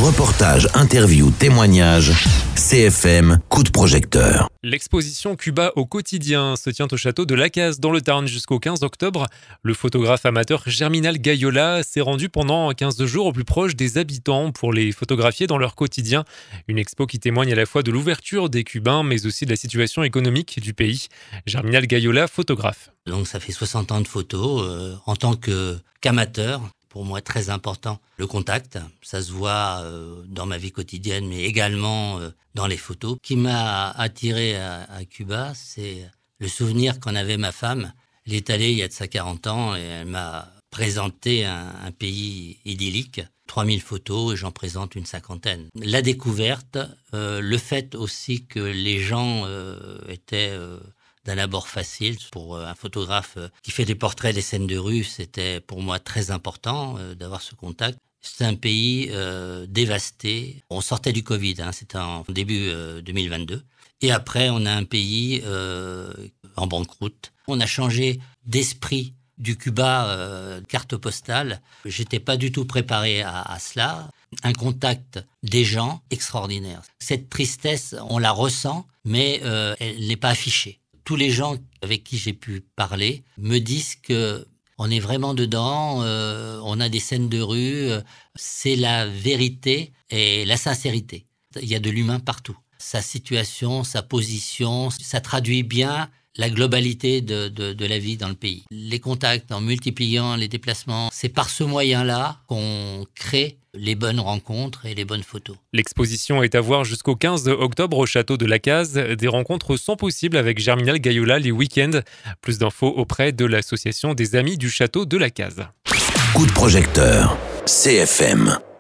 Reportages, interviews, témoignages, CFM, coup de projecteur. L'exposition Cuba au quotidien se tient au château de Lacaze dans le Tarn jusqu'au 15 octobre. Le photographe amateur Germinal Gayola s'est rendu pendant 15 jours au plus proche des habitants pour les photographier dans leur quotidien. Une expo qui témoigne à la fois de l'ouverture des Cubains mais aussi de la situation économique du pays. Germinal Gayola, photographe. Donc ça fait 60 ans de photos en tant qu'amateur. Pour moi, très important, le contact. Ça se voit dans ma vie quotidienne, mais également dans les photos. Ce qui m'a attiré à Cuba, c'est le souvenir qu'en avait ma femme. Elle est allée il y a de ça 40 ans et elle m'a présenté un pays idyllique. 3000 photos et j'en présente une 50aine. La découverte, le fait aussi que les gens étaient... d'un abord facile. Pour un photographe qui fait des portraits des scènes de rue, c'était pour moi très important d'avoir ce contact. C'est un pays dévasté. On sortait du Covid, c'était en début 2022. Et après, on a un pays en banqueroute. On a changé d'esprit du Cuba, carte postale. J'étais pas du tout préparé à cela. Un contact des gens extraordinaire. Cette tristesse, on la ressent, mais elle n'est pas affichée. Tous les gens avec qui j'ai pu parler me disent que on est vraiment dedans, on a des scènes de rue, c'est la vérité et la sincérité. Il y a de l'humain partout. Sa situation, sa position, ça traduit bien la globalité de la vie dans le pays. Les contacts, en multipliant les déplacements, c'est par ce moyen-là qu'on crée les bonnes rencontres et les bonnes photos. L'exposition est à voir jusqu'au 15 octobre au château de Lacaze. Des rencontres sont possibles avec Germinal Gayola les week-ends. Plus d'infos auprès de l'association des Amis du château de Lacaze. Coup de projecteur, CFM.